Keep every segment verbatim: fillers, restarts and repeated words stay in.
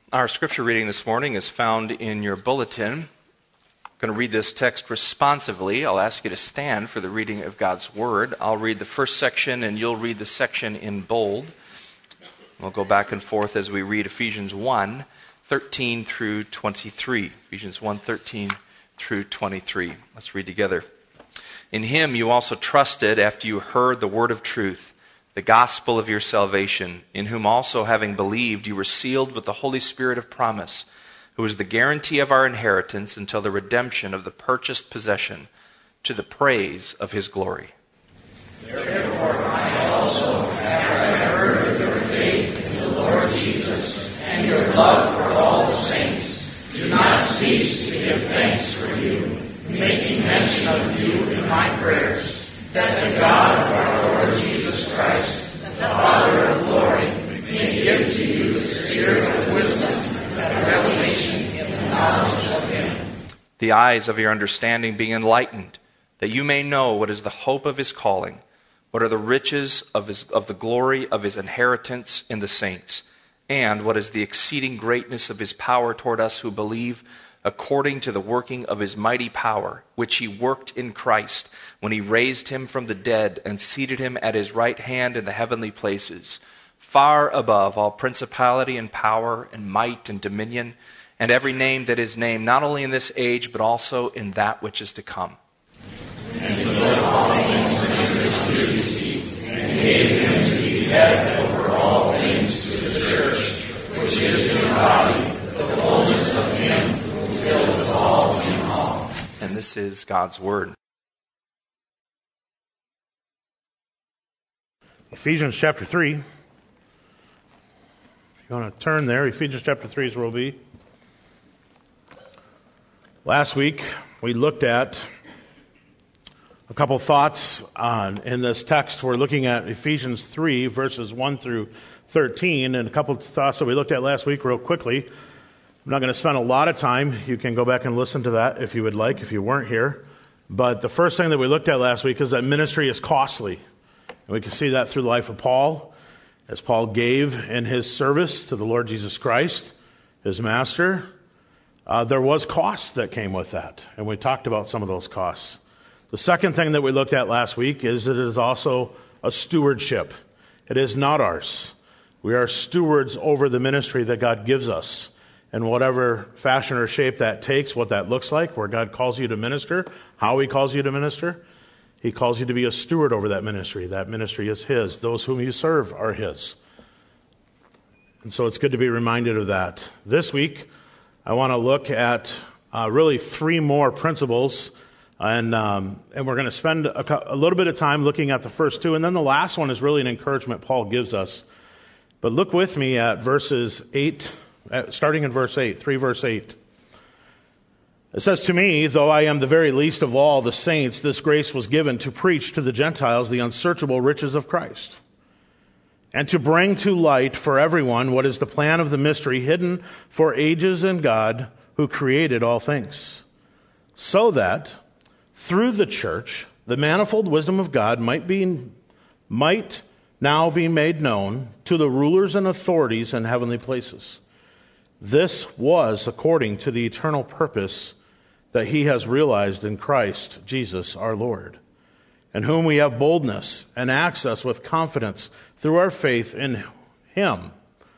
Our scripture reading this morning is found in your bulletin. I'm going to read this text responsively. I'll ask you to stand for the reading of God's Word. I'll read the first section and you'll read the section in bold. We'll go back and forth as we read Ephesians one, thirteen through twenty-three. Ephesians one, thirteen through twenty-three. Let's read together. In him you also trusted after you heard the word of truth, the gospel of your salvation, in whom also having believed you were sealed with the Holy Spirit of promise, who is the guarantee of our inheritance until the redemption of the purchased possession, to the praise of his glory. Therefore I also, after I heard of your faith in the Lord Jesus and your love for all the saints, do not cease to give thanks for you, making mention of you in my prayers, that the God of our Lord Jesus Christ, the Father of glory, may give to you the spirit of wisdom and revelation in the knowledge of him. The eyes of your understanding being enlightened, that you may know what is the hope of his calling, what are the riches of his of the glory of his inheritance in the saints, and what is the exceeding greatness of his power toward us who believe, according to the working of his mighty power, which he worked in Christ, when he raised him from the dead and seated him at his right hand in the heavenly places, far above all principality and power and might and dominion, and every name that is named, not only in this age, but also in that which is to come. And to know all things in his beauty, and gave him to be head over all things to the church, which is his body, the fullness of him who fills all in all. And this is God's Word. Ephesians chapter three. If you want to turn there, Ephesians chapter three is where we'll be. Last week, we looked at a couple thoughts on, in this text. We're looking at Ephesians three, verses one through thirteen, and a couple of thoughts that we looked at last week real quickly. I'm not going to spend a lot of time. You can go back and listen to that if you would like, if you weren't here. But the first thing that we looked at last week is that ministry is costly. And we can see that through the life of Paul, as Paul gave in his service to the Lord Jesus Christ, his master. Uh, there was cost that came with that, and we talked about some of those costs. The second thing that we looked at last week is it is also a stewardship. It is not ours. We are stewards over the ministry that God gives us, in whatever fashion or shape that takes, what that looks like, where God calls you to minister, how he calls you to minister. He calls you to be a steward over that ministry. That ministry is his. Those whom you serve are his. And so it's good to be reminded of that. This week, I want to look at uh, really three more principles, and um, and we're going to spend a, a little bit of time looking at the first two, and then the last one is really an encouragement Paul gives us. But look with me at verses eight, uh, starting in verse eight, three verse eight. It says, "To me, though I am the very least of all the saints, this grace was given to preach to the Gentiles the unsearchable riches of Christ, and to bring to light for everyone what is the plan of the mystery hidden for ages in God who created all things, so that through the church the manifold wisdom of God might be might now be made known to the rulers and authorities in heavenly places. This was according to the eternal purpose that he has realized in Christ Jesus our Lord, in whom we have boldness and access with confidence through our faith in him.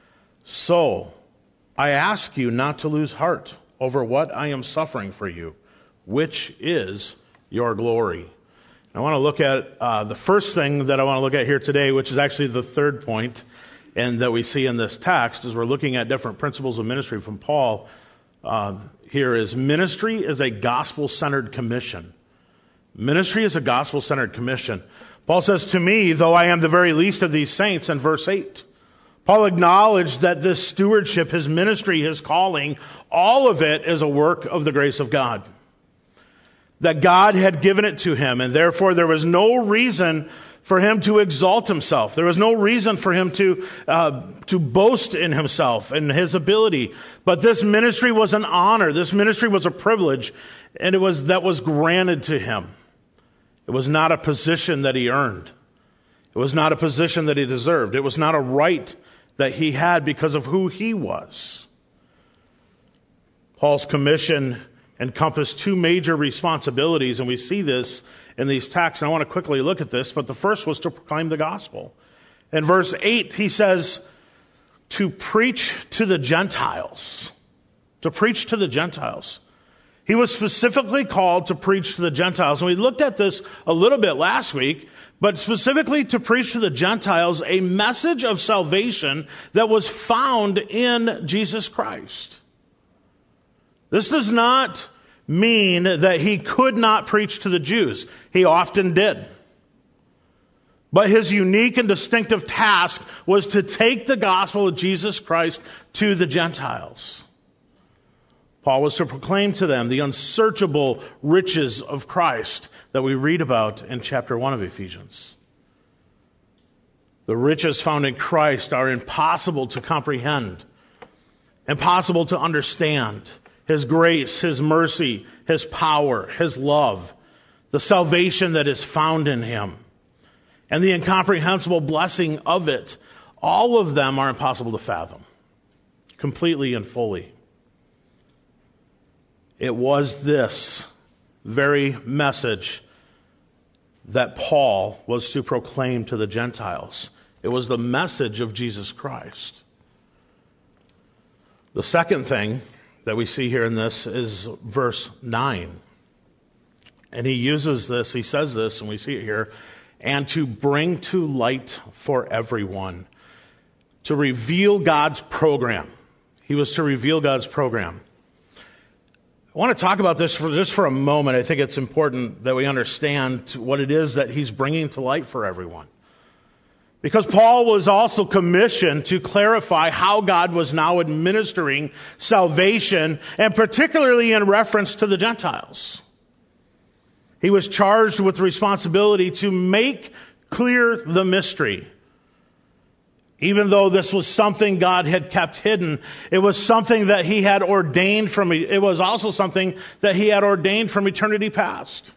So I ask you not to lose heart over what I am suffering for you, which is your glory." I want to look at uh, the first thing that I want to look at here today, which is actually the third point, and that we see in this text, as we're looking at different principles of ministry from Paul. Uh, here is ministry is a gospel-centered commission. Ministry is a gospel-centered commission. Paul says, "To me, though I am the very least of these saints," in verse eight. Paul acknowledged that this stewardship, his ministry, his calling, all of it is a work of the grace of God. That God had given it to him, and therefore there was no reason for him to exalt himself. There was no reason for him to uh, to boast in himself and his ability. But this ministry was an honor. This ministry was a privilege, and it was that was granted to him. It was not a position that he earned. It was not a position that he deserved. It was not a right that he had because of who he was. Paul's commission encompassed two major responsibilities, and we see this in these texts. And I want to quickly look at this, but the first was to proclaim the gospel. In verse eight, he says, to preach to the Gentiles. To preach to the Gentiles. He was specifically called to preach to the Gentiles. And we looked at this a little bit last week, but specifically to preach to the Gentiles a message of salvation that was found in Jesus Christ. This does not mean that he could not preach to the Jews. He often did. But his unique and distinctive task was to take the gospel of Jesus Christ to the Gentiles. Paul was to proclaim to them the unsearchable riches of Christ that we read about in chapter one of Ephesians. The riches found in Christ are impossible to comprehend, impossible to understand. His grace, His mercy, His power, His love, the salvation that is found in Him, and the incomprehensible blessing of it, all of them are impossible to fathom, completely and fully. It was this very message that Paul was to proclaim to the Gentiles. It was the message of Jesus Christ. The second thing that we see here in this is verse nine. And he uses this, he says this, and we see it here, and to bring to light for everyone. To reveal God's program. He was to reveal God's program. I want to talk about this for just for a moment. I think it's important that we understand what it is that he's bringing to light for everyone. Because Paul was also commissioned to clarify how God was now administering salvation, and particularly in reference to the Gentiles. He was charged with the responsibility to make clear the mystery. Even though this was something God had kept hidden, it was something that he had ordained from, it was also something that he had ordained from eternity past.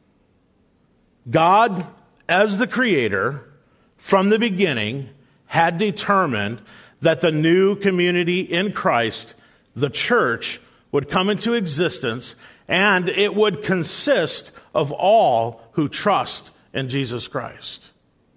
God, as the Creator, from the beginning, had determined that the new community in Christ, the church, would come into existence, and it would consist of all who trust in Jesus Christ.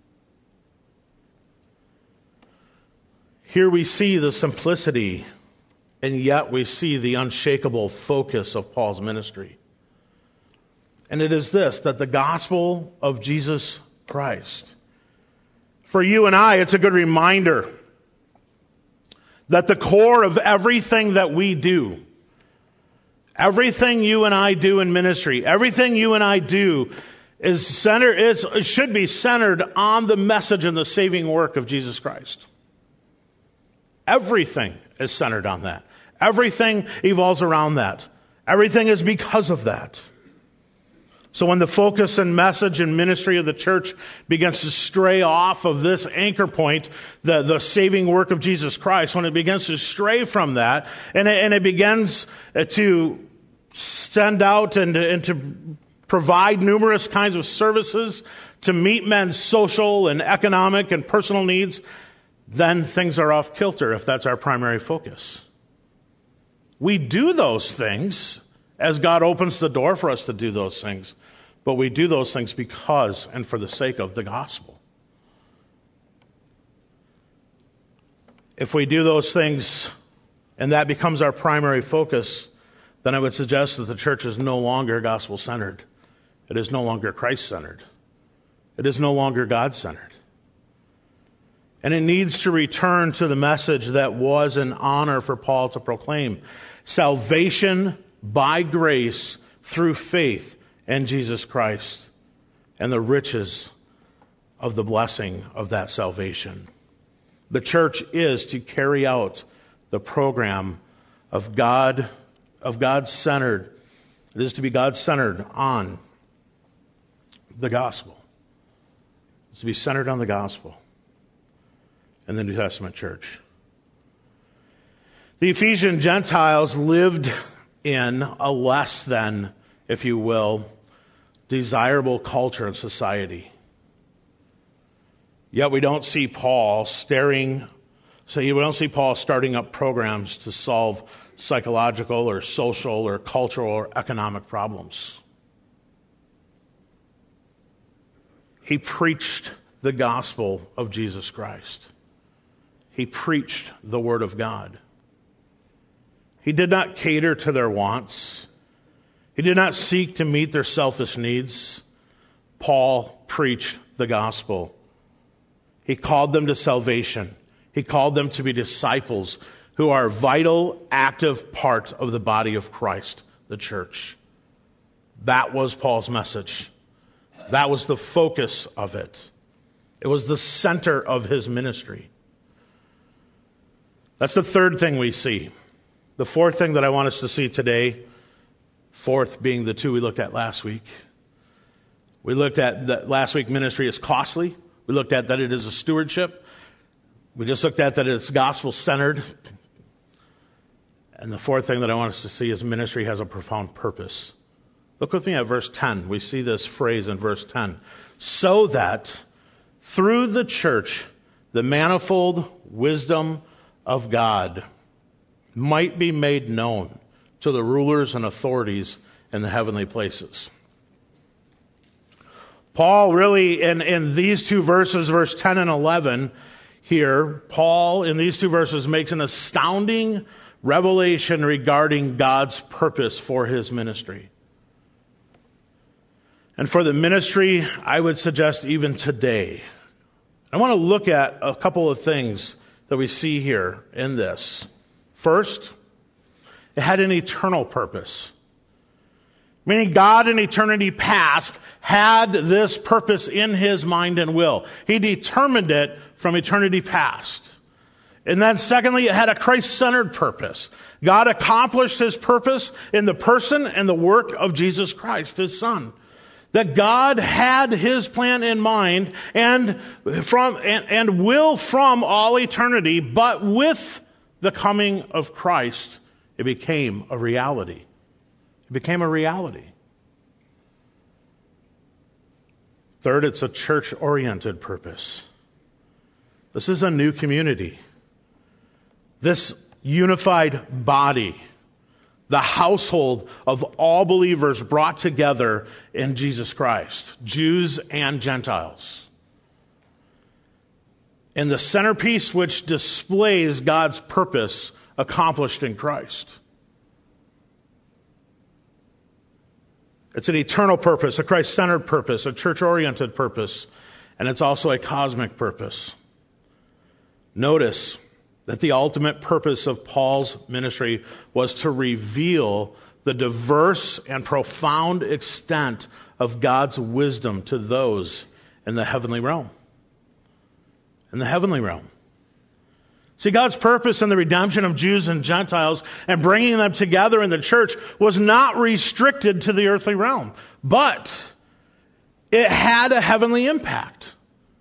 Here we see the simplicity, and yet we see the unshakable focus of Paul's ministry. And it is this, that the gospel of Jesus Christ, for you and I, it's a good reminder that the core of everything that we do, everything you and I do in ministry, everything you and I do is centered, is, should be centered on the message and the saving work of Jesus Christ. Everything is centered on that. Everything evolves around that. Everything is because of that. So when the focus and message and ministry of the church begins to stray off of this anchor point, the, the saving work of Jesus Christ, when it begins to stray from that, and it, and it begins to send out and, and to provide numerous kinds of services to meet men's social and economic and personal needs, then things are off kilter if that's our primary focus. We do those things as God opens the door for us to do those things, but we do those things because and for the sake of the gospel. If we do those things and that becomes our primary focus, then I would suggest that the church is no longer gospel-centered. It is no longer Christ-centered. It is no longer God-centered. And it needs to return to the message that was an honor for Paul to proclaim. Salvation by grace through faith in Jesus Christ and the riches of the blessing of that salvation. The church is to carry out the program of God, of God-centered. It is to be God-centered on the gospel. It's to be centered on the gospel in the New Testament church. The Ephesian Gentiles lived in a less than, if you will, desirable culture and society. Yet we don't see Paul staring So you don't see Paul starting up programs to solve psychological or social or cultural or economic problems. He preached the gospel of Jesus Christ. He preached the word of God. He did not cater to their wants. He did not seek to meet their selfish needs. Paul preached the gospel. He called them to salvation. He called them to be disciples who are a vital, active part of the body of Christ, the church. That was Paul's message. That was the focus of it. It was the center of his ministry. That's the third thing we see. The fourth thing that I want us to see today, fourth being the two we looked at last week. We looked at that last week ministry is costly. We looked at that it is a stewardship. We just looked at that it's gospel-centered. And the fourth thing that I want us to see is ministry has a profound purpose. Look with me at verse ten. We see this phrase in verse ten. So that through the church, the manifold wisdom of God might be made known to the rulers and authorities in the heavenly places. Paul really, in, in these two verses, verse ten and eleven, here, Paul, in these two verses, makes an astounding revelation regarding God's purpose for his ministry. And for the ministry, I would suggest even today. I want to look at a couple of things that we see here in this. First, it had an eternal purpose. Meaning God in eternity past had this purpose in his mind and will. He determined it from eternity past. And then secondly, it had a Christ-centered purpose. God accomplished his purpose in the person and the work of Jesus Christ, his Son. That God had his plan in mind and from and, and will from all eternity, but with the coming of Christ, it became a reality. It became a reality. Third, it's a church-oriented purpose. This is a new community. This unified body, the household of all believers brought together in Jesus Christ, Jews and Gentiles. And the centerpiece which displays God's purpose accomplished in Christ. It's an eternal purpose, a Christ-centered purpose, a church-oriented purpose, and it's also a cosmic purpose. Notice that the ultimate purpose of Paul's ministry was to reveal the diverse and profound extent of God's wisdom to those in the heavenly realm. In the heavenly realm. See, God's purpose in the redemption of Jews and Gentiles and bringing them together in the church was not restricted to the earthly realm, but it had a heavenly impact.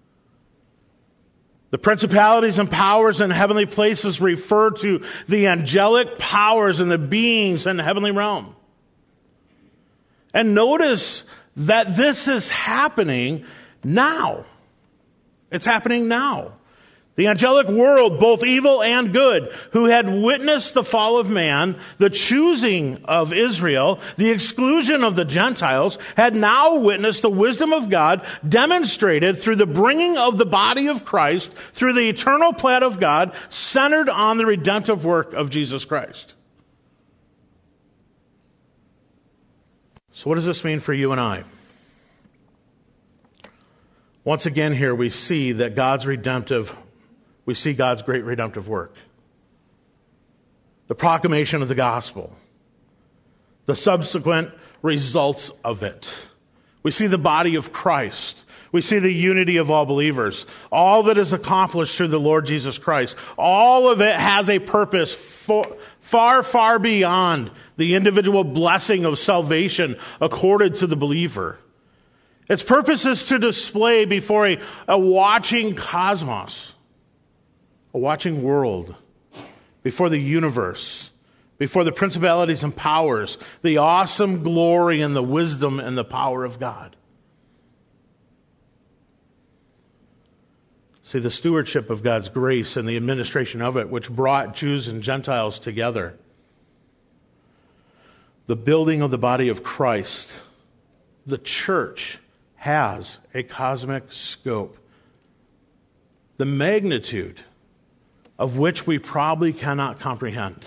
The principalities and powers in heavenly places refer to the angelic powers and the beings in the heavenly realm. And notice that this is happening now. It's happening now. The angelic world, both evil and good, who had witnessed the fall of man, the choosing of Israel, the exclusion of the Gentiles, had now witnessed the wisdom of God demonstrated through the bringing of the body of Christ, through the eternal plan of God, centered on the redemptive work of Jesus Christ. So what does this mean for you and I? Once again here we see that God's redemptive We see God's great redemptive work. The proclamation of the gospel. The subsequent results of it. We see the body of Christ. We see the unity of all believers. All that is accomplished through the Lord Jesus Christ. All of it has a purpose for, far, far beyond the individual blessing of salvation accorded to the believer. Its purpose is to display before a, a watching cosmos, a watching world, before the universe, before the principalities and powers, the awesome glory and the wisdom and the power of God. See, the stewardship of God's grace and the administration of it, which brought Jews and Gentiles together. The building of the body of Christ. The church has a cosmic scope, the magnitude of which we probably cannot comprehend.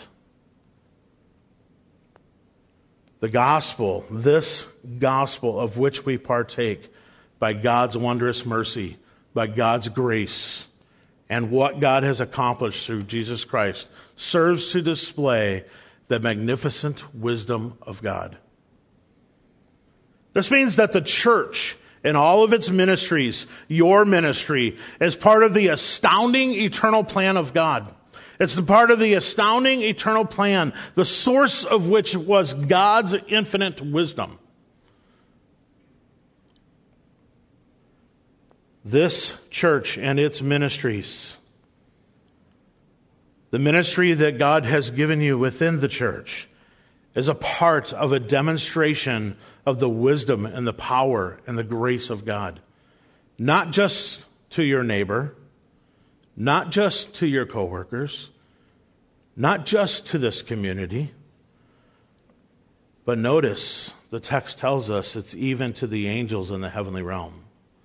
The gospel, this gospel of which we partake by God's wondrous mercy, by God's grace, and what God has accomplished through Jesus Christ, serves to display the magnificent wisdom of God. This means that the church, in all of its ministries, your ministry, is part of the astounding eternal plan of God. It's the part of the astounding eternal plan, the source of which was God's infinite wisdom. This church and its ministries, the ministry that God has given you within the church, is a part of a demonstration of the wisdom and the power and the grace of God. Not just to your neighbor, not just to your coworkers, not just to this community, but notice the text tells us it's even to the angels in the heavenly realm.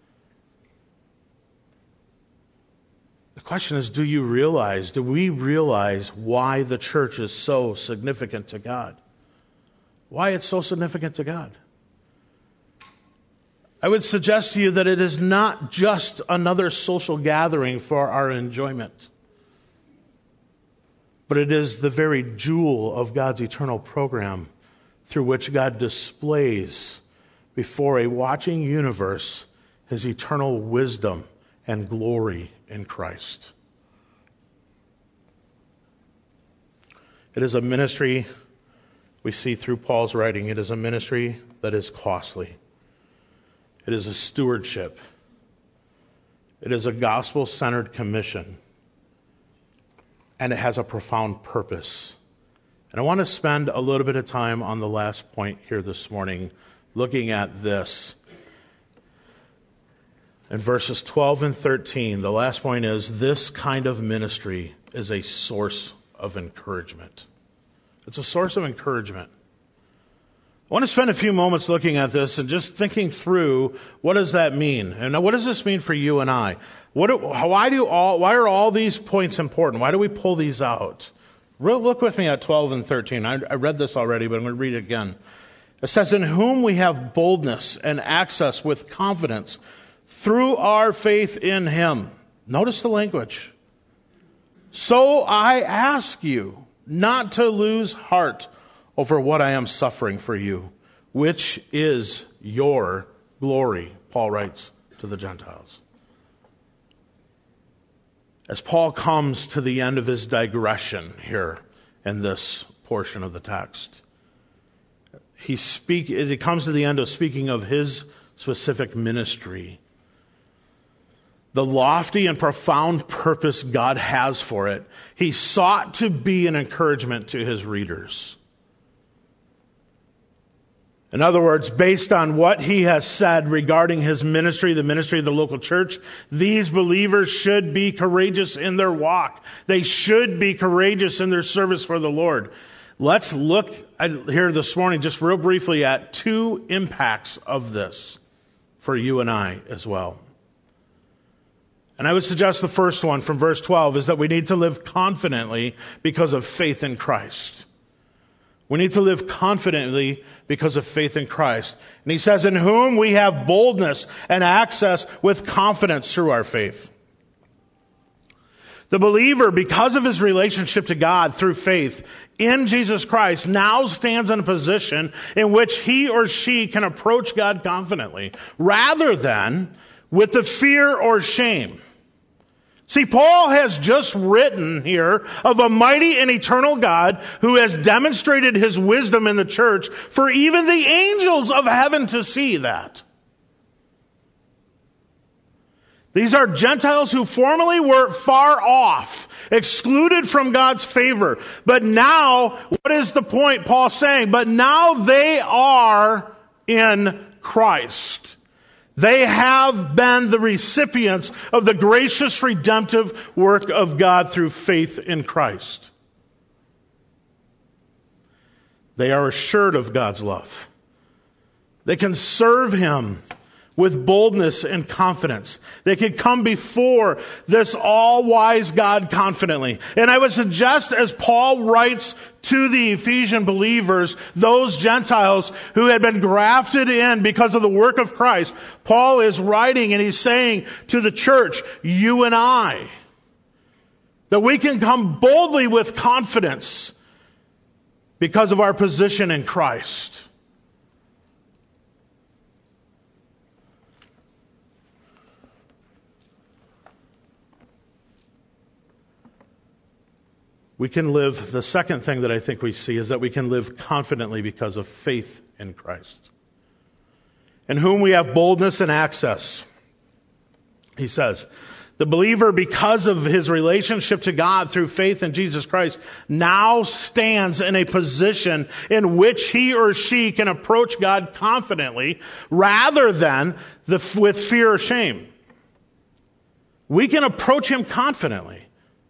The question is, do you realize, do we realize why the church is so significant to God? Why it's so significant to God? I would suggest to you that it is not just another social gathering for our enjoyment, but it is the very jewel of God's eternal program through which God displays before a watching universe His eternal wisdom and glory in Christ. It is a ministry we see through Paul's writing. It is a ministry that is costly. It is a stewardship. It is a gospel-centered commission. And it has a profound purpose. And I want to spend a little bit of time on the last point here this morning, looking at this. In verses twelve and thirteen, the last point is, this kind of ministry is a source of encouragement. It's a source of encouragement. I want to spend a few moments looking at this and just thinking through, what does that mean? And what does this mean for you and I? What, why do all, why are all these points important? Why do we pull these out? Look with me at twelve and thirteen. I, I read this already, but I'm going to read it again. It says, in whom we have boldness and access with confidence through our faith in Him. Notice the language. So I ask you not to lose heart over what I am suffering for you, which is your glory, Paul writes to the Gentiles. As Paul comes to the end of his digression here in this portion of the text, he speak as he comes to the end of speaking of his specific ministry, the lofty and profound purpose God has for it, he sought to be an encouragement to his readers. In other words, based on what he has said regarding his ministry, the ministry of the local church, these believers should be courageous in their walk. They should be courageous in their service for the Lord. Let's look at, here this morning just real briefly at two impacts of this for you and I as well. And I would suggest the first one from verse twelve is that we need to live confidently because of faith in Christ. We need to live confidently because of faith in Christ. And he says, in whom we have boldness and access with confidence through our faith. The believer, because of his relationship to God through faith in Jesus Christ, now stands in a position in which he or she can approach God confidently, rather than with the fear or shame. See, Paul has just written here of a mighty and eternal God who has demonstrated his wisdom in the church for even the angels of heaven to see that. These are Gentiles who formerly were far off, excluded from God's favor. But now, what is the point Paul's saying? But now they are in Christ. They have been the recipients of the gracious redemptive work of God through faith in Christ. They are assured of God's love. They can serve Him with boldness and confidence. They can come before this all-wise God confidently. And I would suggest, as Paul writes to the Ephesian believers, those Gentiles who had been grafted in because of the work of Christ, Paul is writing and he's saying to the church, you and I, that we can come boldly with confidence because of our position in Christ. We can live, the second thing that I think we see is that we can live confidently because of faith in Christ, in whom we have boldness and access. He says, the believer, because of his relationship to God through faith in Jesus Christ, now stands in a position in which he or she can approach God confidently rather than the, with fear or shame. We can approach Him confidently.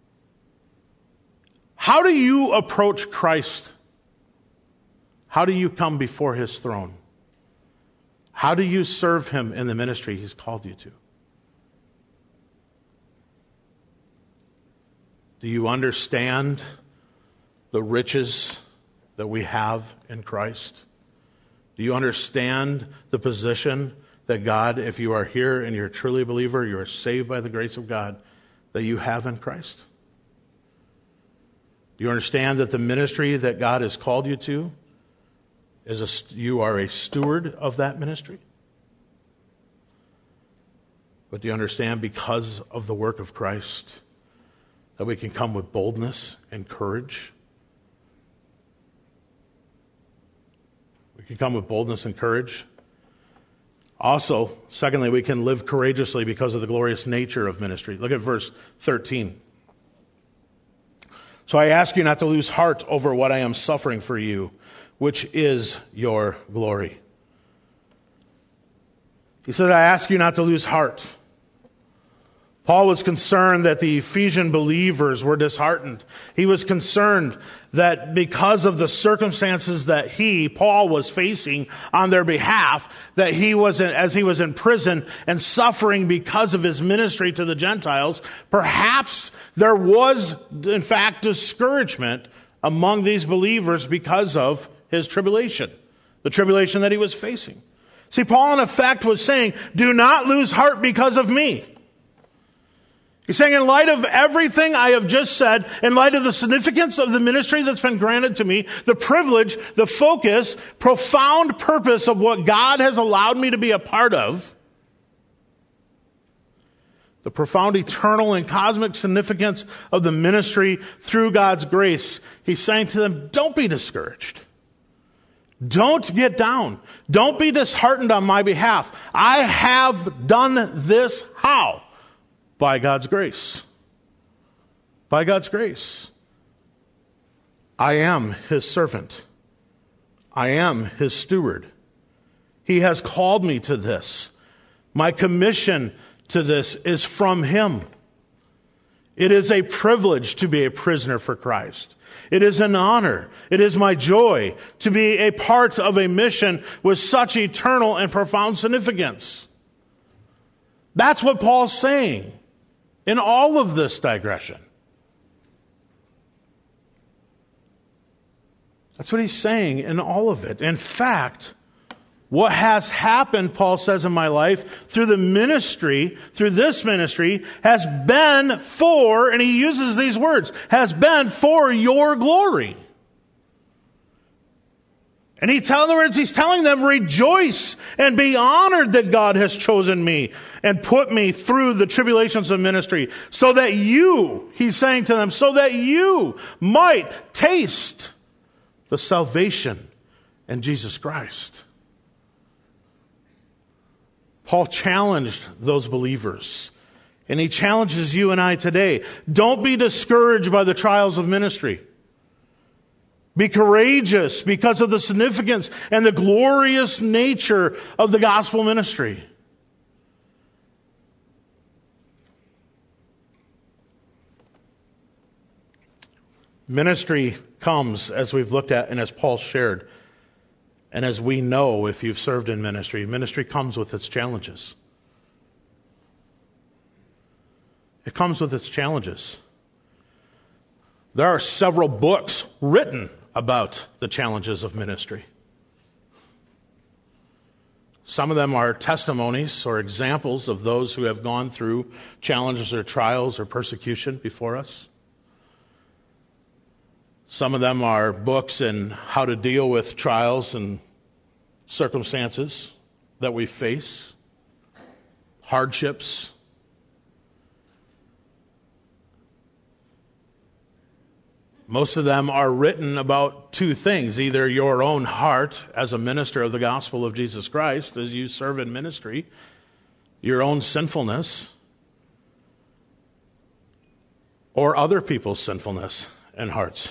How do you approach Christ? How do you come before His throne? How do you serve Him in the ministry He's called you to? Do you understand the riches that we have in Christ? Do you understand the position that God, if you are here and you're truly a believer, you are saved by the grace of God, that you have in Christ? Do you understand that the ministry that God has called you to, is a, you are a steward of that ministry? But do you understand, because of the work of Christ, that we can come with boldness and courage? We can come with boldness and courage. Also, secondly, we can live courageously because of the glorious nature of ministry. Look at verse thirteen. So I ask you not to lose heart over what I am suffering for you, which is your glory. He says, I ask you not to lose heart. Paul was concerned that the Ephesian believers were disheartened. He was concerned that because of the circumstances that he, Paul, was facing on their behalf, that he was, in, as he was in prison and suffering because of his ministry to the Gentiles, perhaps there was, in fact, discouragement among these believers because of his tribulation, the tribulation that he was facing. See, Paul, in effect, was saying, do not lose heart because of me. He's saying, in light of everything I have just said, in light of the significance of the ministry that's been granted to me, the privilege, the focus, profound purpose of what God has allowed me to be a part of, the profound eternal and cosmic significance of the ministry through God's grace, he's saying to them, don't be discouraged. Don't get down. Don't be disheartened on my behalf. I have done this how? By God's grace. By God's grace. I am His servant. I am His steward. He has called me to this. My commission to this is from Him. It is a privilege to be a prisoner for Christ. It is an honor. It is my joy to be a part of a mission with such eternal and profound significance. That's what Paul's saying in all of this digression. That's what he's saying in all of it. In fact, what has happened, Paul says, in my life through the ministry, through this ministry, has been for, and he uses these words, has been for your glory. And he tell, in other words, he's telling them, rejoice and be honored that God has chosen me and put me through the tribulations of ministry so that you, he's saying to them, so that you might taste the salvation in Jesus Christ. Paul challenged those believers, and he challenges you and I today. Don't be discouraged by the trials of ministry. Be courageous because of the significance and the glorious nature of the gospel ministry. Ministry comes, as we've looked at and as Paul shared, and as we know if you've served in ministry, ministry comes with its challenges. It comes with its challenges. There are several books written about the challenges of ministry. Some of them are testimonies or examples of those who have gone through challenges or trials or persecution before us. Some of them are books in how to deal with trials and circumstances that we face, hardships. Most of them are written about two things, either your own heart as a minister of the gospel of Jesus Christ, as you serve in ministry, your own sinfulness, or other people's sinfulness and hearts.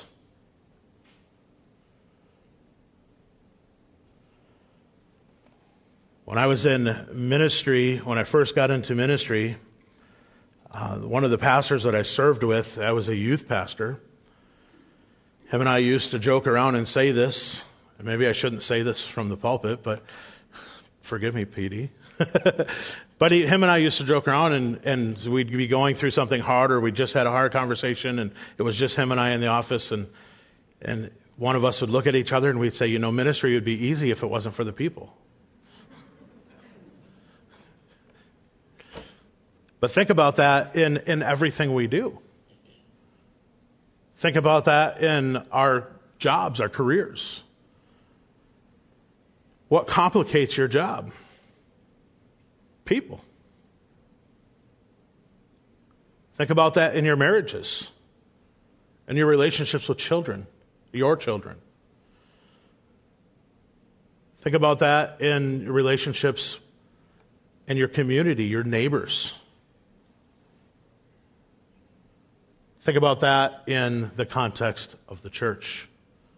When I was in ministry, when I first got into ministry, uh, one of the pastors that I served with, I was a youth pastor. Him and I used to joke around and say this, and maybe I shouldn't say this from the pulpit, but forgive me, P D. But he, him and I used to joke around, and, and we'd be going through something hard, or we just had a hard conversation, and it was just him and I in the office, and and one of us would look at each other, and we'd say, you know, ministry would be easy if it wasn't for the people. But think about that in, in everything we do. Think about that in our jobs, our careers. What complicates your job? People. Think about that in your marriages, in your relationships with children, your children. Think about that in your relationships in your community, your neighbors. Think about that in the context of the church.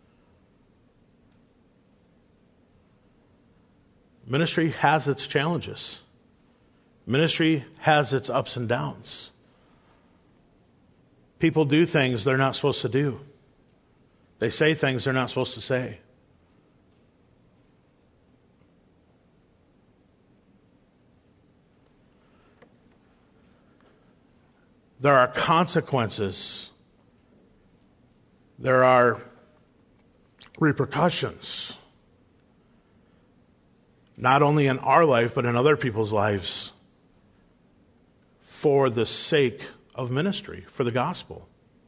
Ministry has its challenges. Ministry has its ups and downs. People do things they're not supposed to do. They say things they're not supposed to say. There are consequences. There are repercussions. Not only in our life, but in other people's lives for the sake of ministry, for the gospel.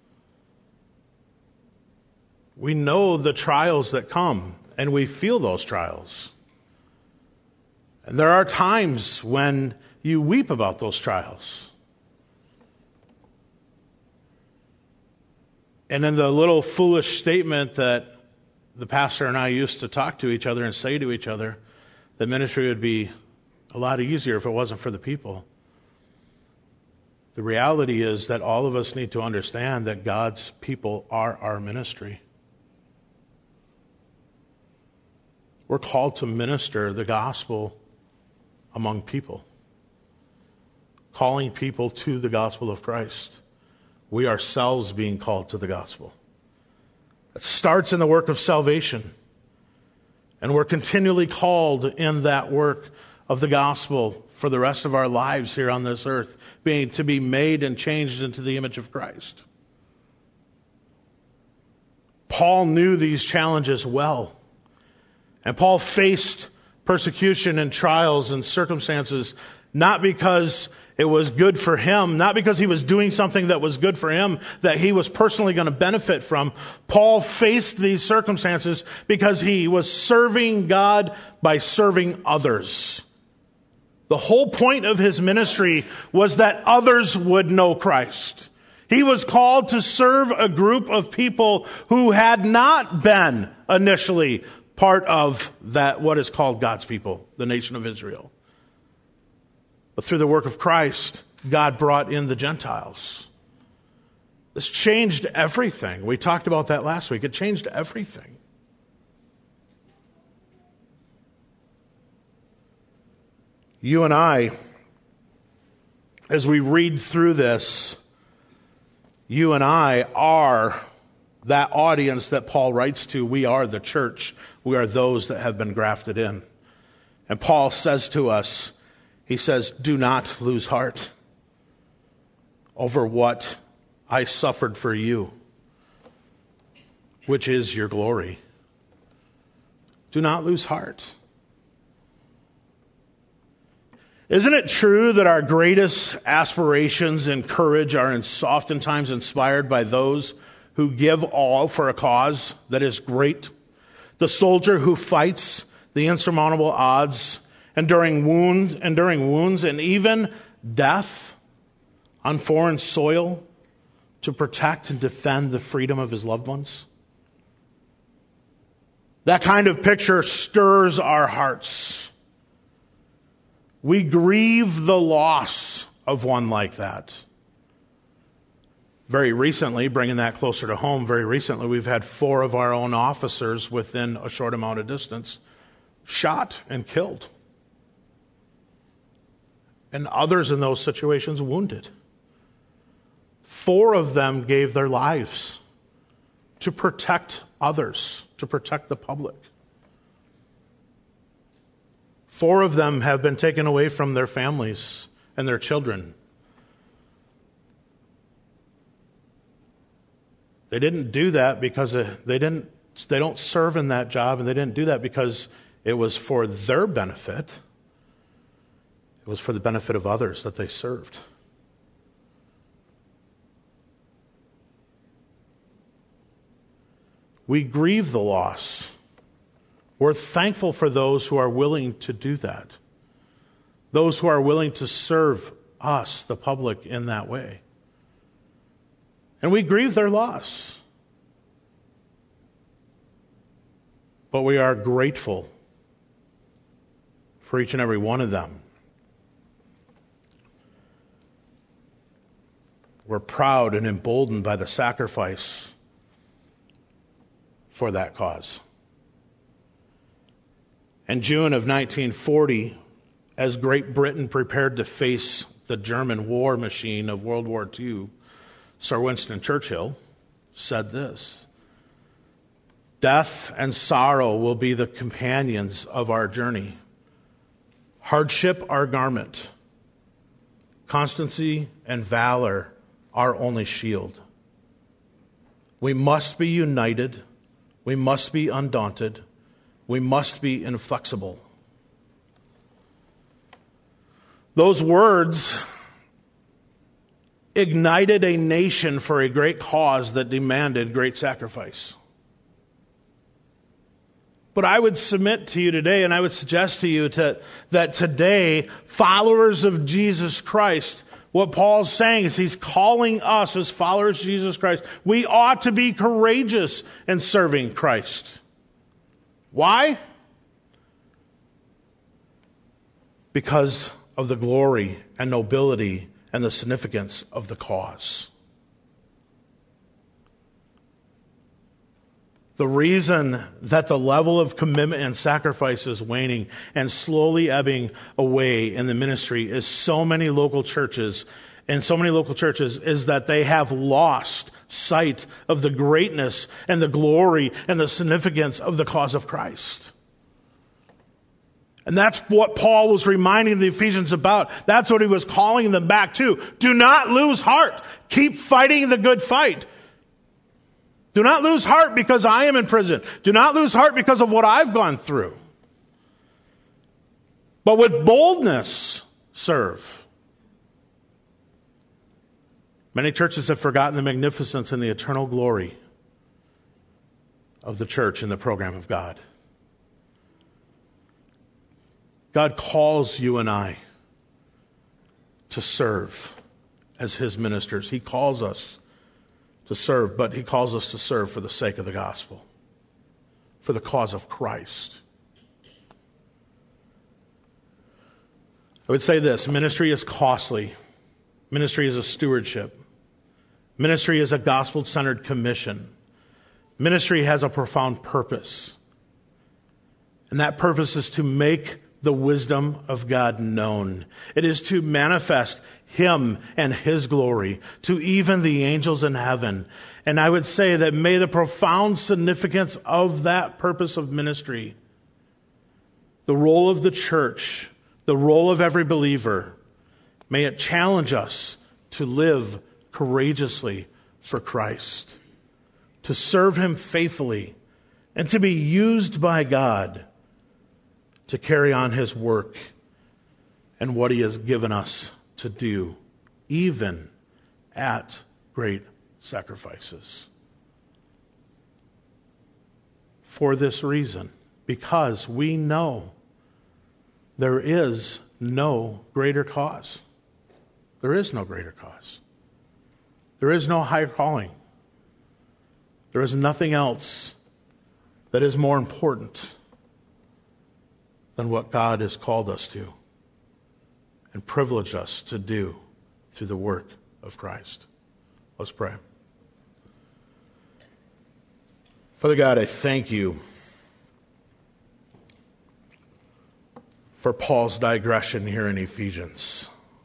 We know the trials that come, and we feel those trials. And there are times when you weep about those trials. And in the little foolish statement that the pastor and I used to talk to each other and say to each other, that ministry would be a lot easier if it wasn't for the people. The reality is that all of us need to understand that God's people are our ministry. We're called to minister the gospel among people, calling people to the gospel of Christ. We ourselves being called to the gospel. It starts in the work of salvation. And we're continually called in that work of the gospel for the rest of our lives here on this earth, being to be made and changed into the image of Christ. Paul knew these challenges well. And Paul faced persecution and trials and circumstances not because it was good for him, not because he was doing something that was good for him, that he was personally going to benefit from. Paul faced these circumstances because he was serving God by serving others. The whole point of his ministry was that others would know Christ. He was called to serve a group of people who had not been initially part of that, what is called God's people, the nation of Israel. But through the work of Christ, God brought in the Gentiles. This changed everything. We talked about that last week. It changed everything. You and I, as we read through this, you and I are that audience that Paul writes to, we are the church. We are those that have been grafted in. And Paul says to us, he says, do not lose heart over what I suffered for you, which is your glory. Do not lose heart. Isn't it true that our greatest aspirations and courage are oftentimes inspired by those who give all for a cause that is great? The soldier who fights the insurmountable odds, enduring wounds, enduring wounds and even death on foreign soil to protect and defend the freedom of his loved ones. That kind of picture stirs our hearts. We grieve the loss of one like that. Very recently, bringing that closer to home, very recently we've had four of our own officers within a short amount of distance shot and killed. And others in those situations wounded. Four of them gave their lives to protect others, to protect the public. Four of them have been taken away from their families and their children. They didn't do that because they didn't. They don't serve in that job, and they didn't do that because it was for their benefit. It was for the benefit of others that they served. We grieve the loss. We're thankful for those who are willing to do that. Those who are willing to serve us, the public, in that way. And we grieve their loss. But we are grateful for each and every one of them. We're proud and emboldened by the sacrifice for that cause. In June of nineteen forty, as Great Britain prepared to face the German war machine of World War Two, Sir Winston Churchill said this: "Death and sorrow will be the companions of our journey. Hardship our garment. Constancy and valor our only shield. We must be united. We must be undaunted. We must be inflexible." Those words ignited a nation for a great cause that demanded great sacrifice. But I would submit to you today, and I would suggest to you to, that today, followers of Jesus Christ, what Paul's saying is he's calling us as followers of Jesus Christ. We ought to be courageous in serving Christ. Why? Because of the glory and nobility and the significance of the cause. The reason that the level of commitment and sacrifice is waning and slowly ebbing away in the ministry is so many local churches and so many local churches is that they have lost sight of the greatness and the glory and the significance of the cause of Christ. And that's what Paul was reminding the Ephesians about. That's what he was calling them back to. Do not lose heart. Keep fighting the good fight. Do not lose heart because I am in prison. Do not lose heart because of what I've gone through. But with boldness, serve. Many churches have forgotten the magnificence and the eternal glory of the church and the program of God. God calls you and I to serve as His ministers. He calls us to serve, but He calls us to serve for the sake of the gospel, for the cause of Christ. I would say this: ministry is costly. Ministry is a stewardship. Ministry is a gospel-centered commission. Ministry has a profound purpose. And that purpose is to make the wisdom of God known. It is to manifest Him and His glory to even the angels in heaven. And I would say that may the profound significance of that purpose of ministry, the role of the church, the role of every believer, may it challenge us to live courageously for Christ, to serve Him faithfully, and to be used by God to carry on His work and what He has given us to do, even at great sacrifices. For this reason, because we know there is no greater cause. There is no greater cause. There is no higher calling. There is nothing else that is more important than what God has called us to and privileged us to do through the work of Christ. Let's pray. Father God, I thank You for Paul's digression here in Ephesians.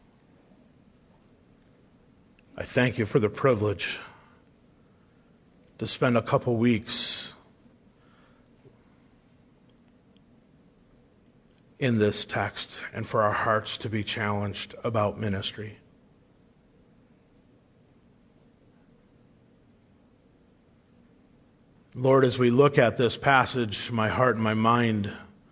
I thank You for the privilege to spend a couple weeks in this text and for our hearts to be challenged about ministry. Lord, as we look at this passage, my heart and my mind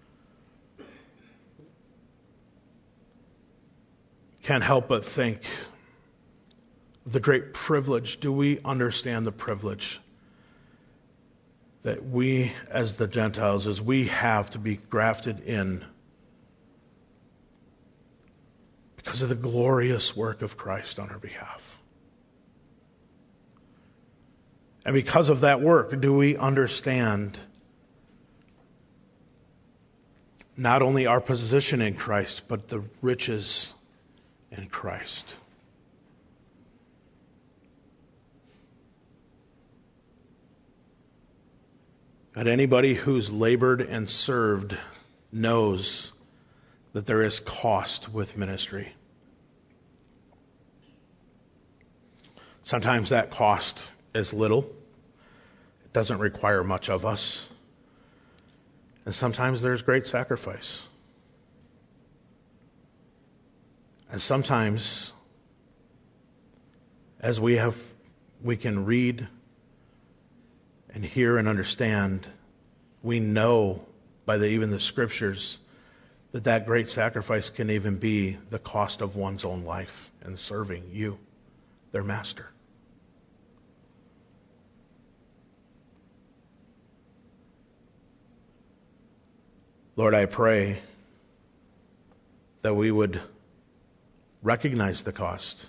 can't help but think of the great privilege. Do we understand the privilege that we as the Gentiles, as we have to be grafted in because of the glorious work of Christ on our behalf? And because of that work, do we understand not only our position in Christ, but the riches in Christ? And anybody who's labored and served knows that there is cost with ministry. Sometimes that cost is little. It doesn't require much of us. And sometimes there's great sacrifice. And sometimes, as we have, we can read and hear and understand, we know by the, even the Scriptures that that great sacrifice can even be the cost of one's own life in serving You, their master. Lord, I pray that we would recognize the cost,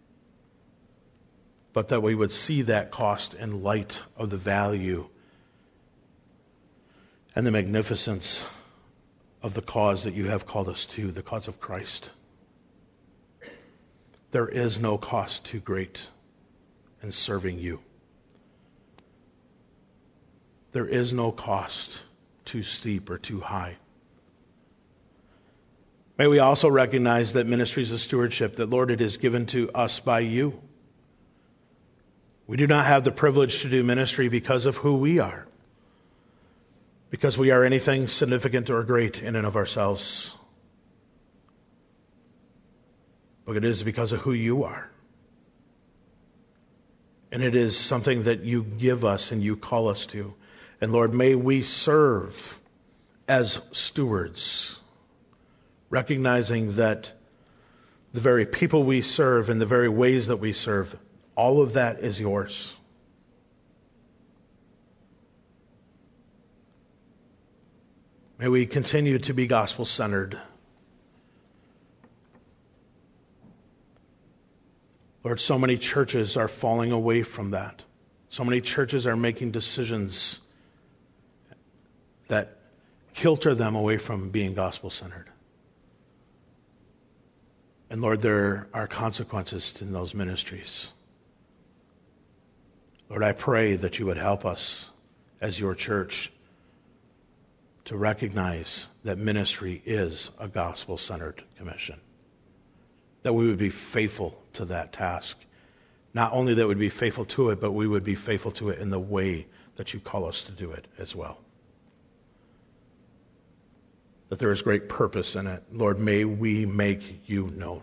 but that we would see that cost in light of the value and the magnificence of the cause that You have called us to, the cause of Christ. There is no cost too great in serving You. There is no cost too steep or too high. May we also recognize that ministry is a stewardship, that, Lord, it is given to us by You. We do not have the privilege to do ministry because of who we are, because we are anything significant or great in and of ourselves. But it is because of who You are. And it is something that You give us and You call us to. And Lord, may we serve as stewards, recognizing that the very people we serve and the very ways that we serve, all of that is Yours. May we continue to be gospel-centered. Lord, so many churches are falling away from that. So many churches are making decisions that kilter them away from being gospel-centered. And Lord, there are consequences in those ministries. Lord, I pray that You would help us as Your church to recognize that ministry is a gospel-centered commission. That we would be faithful to that task. Not only that we'd be faithful to it, but we would be faithful to it in the way that you call us to do it as well. That there is great purpose in it. Lord, may we make you known.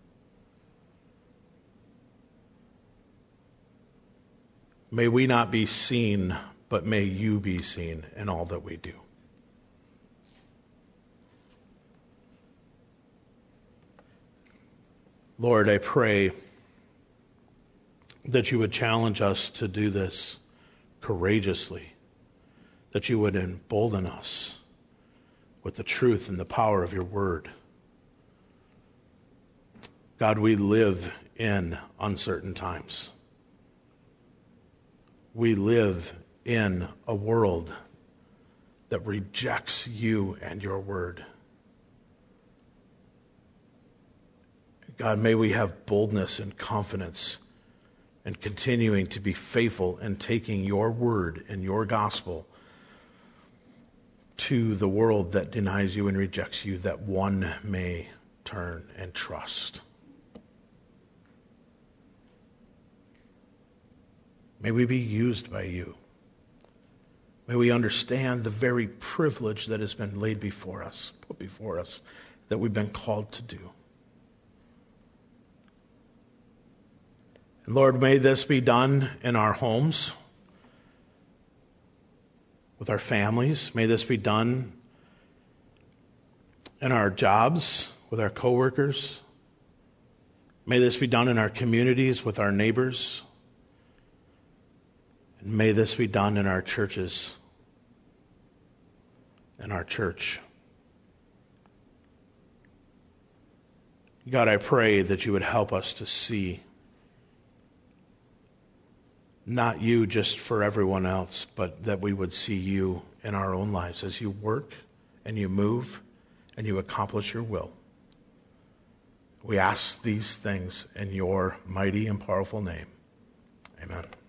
May we not be seen, but may you be seen in all that we do. Lord, I pray that you would challenge us to do this courageously, that you would embolden us with the truth and the power of your word. God, we live in uncertain times. We live in a world that rejects you and your word. God, may we have boldness and confidence and continuing to be faithful in taking your word and your gospel to the world that denies you and rejects you, that one may turn and trust. May we be used by you. May we understand the very privilege that has been laid before us, put before us, that we've been called to do. And Lord, may this be done in our homes, with our families. May this be done in our jobs, with our coworkers. May this be done in our communities, with our neighbors. And may this be done in our churches, in our church. God, I pray that you would help us to see not you just for everyone else, but that we would see you in our own lives as you work and you move and you accomplish your will. We ask these things in your mighty and powerful name. Amen.